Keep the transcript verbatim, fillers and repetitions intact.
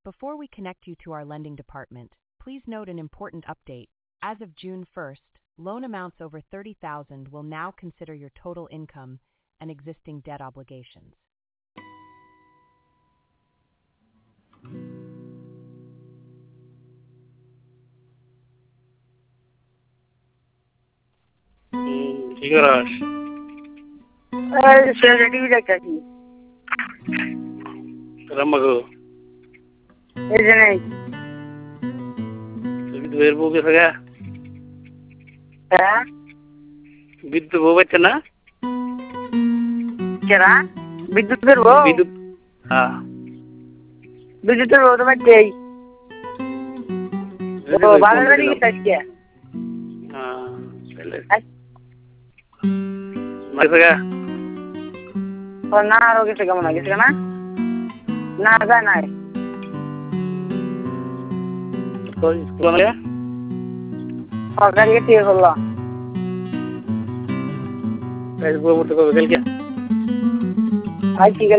Before we connect you to our lending department, please note an important update. As of June first, loan amounts over thirty thousand will now consider your total income and existing debt obligations. কি করাস? এই ছেলে TV দেখতেছি। রাম্মাগো এই যে নেই। বিদ্যুতের বউ গেছে গা? হ্যাঁ বিদ্যুৎ বউ বাচ্চা না? কেরা বিদ্যুতের বউ? বিদ্যুৎ হ্যাঁ বিদ্যুতের বউ তো বাচ্চাই। ও বাবার বাড়ি গেছে আজকে। হ্যাঁ চলে আজ- গেছে গা? ও না আরো গেছে কেমন গেছে না? না যায় নাই। তো স্কুল না? সরকারি ঠিক হলো। এই বউ মতো কবে কালকে? আজ কি